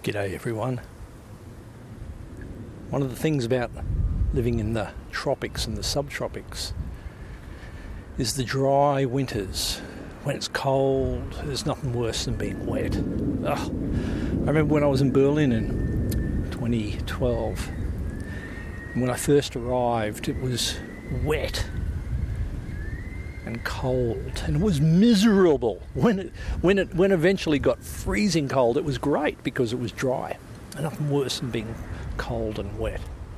G'day everyone. One of the things about living in the tropics and the subtropics is the dry winters. When it's cold, there's nothing worse than being wet. I remember when I was in Berlin in 2012, and when I first arrived, it was wet and cold, and it was miserable. When eventually got freezing cold, it was great because it was dry. And nothing worse than being cold and wet.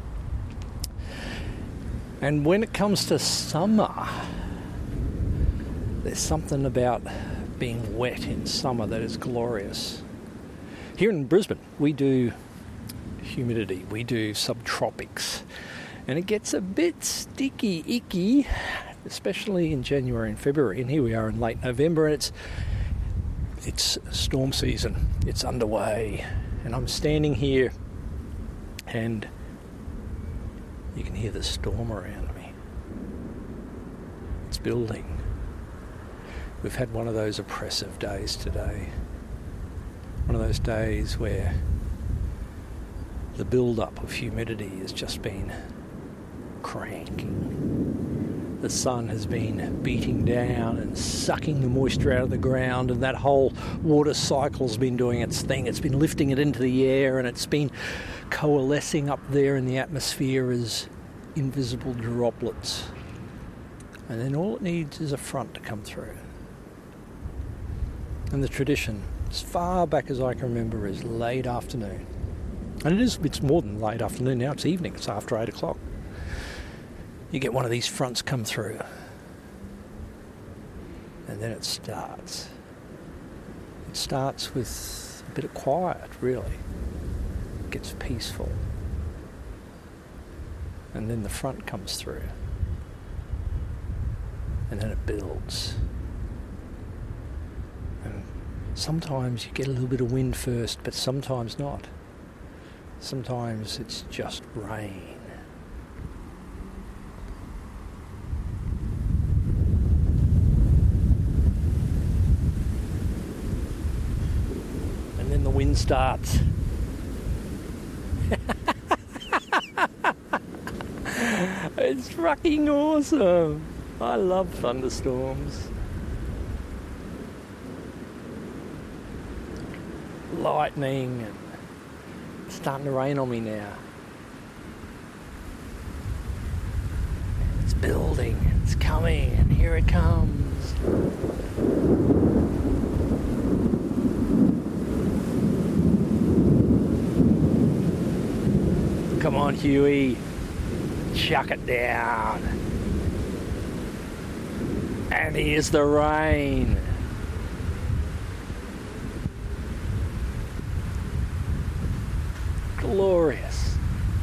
And when it comes to summer, there's something about being wet in summer that is glorious. Here in Brisbane, we do humidity, we do subtropics, and it gets a bit sticky, icky, especially in January and February. And here we are in late November, and it's storm season. It's underway, and I'm standing here, and you can hear the storm around me. It's building. We've had one of those oppressive days today. One of those days where the build-up of humidity has just been cranking. The sun has been beating down and sucking the moisture out of the ground, and that whole water cycle's been doing its thing. It's been lifting it into the air, and it's been coalescing up there in the atmosphere as invisible droplets. And then all it needs is a front to come through. And the tradition, as far back as I can remember, is late afternoon. And it's more than late afternoon now, it's evening, it's after 8 o'clock. You get one of these fronts come through, and then it starts. It starts with a bit of quiet, really. It gets peaceful. And then the front comes through. And then it builds. And sometimes you get a little bit of wind first, but sometimes not. Sometimes it's just rain. The wind starts. It's fucking awesome. I love thunderstorms. Lightning, and it's starting to rain on me now. It's building, it's coming, and here it comes. Come on, Huey, chuck it down. And here's the rain. Glorious,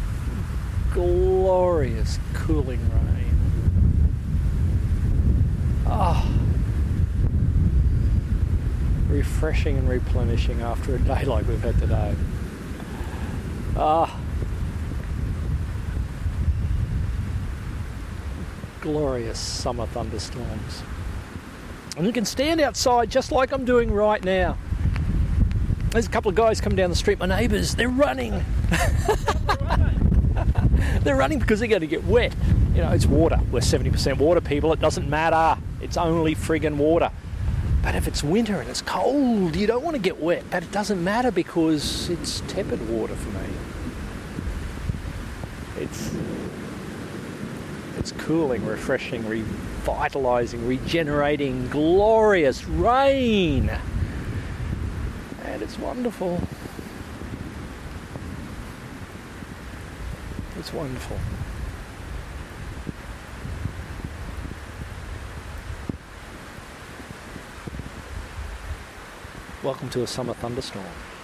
glorious cooling rain. Refreshing and replenishing after a day like we've had today. Glorious summer thunderstorms. And you can stand outside just like I'm doing right now. There's a couple of guys coming down the street, my neighbours, they're running. They're running because they're going to get wet. You know, it's water. We're 70% water people. It doesn't matter. It's only friggin' water. But if it's winter and it's cold, you don't want to get wet. But it doesn't matter because it's tepid water for me. It's cooling, refreshing, revitalising, regenerating, glorious rain. And it's wonderful. It's wonderful. Welcome to a summer thunderstorm.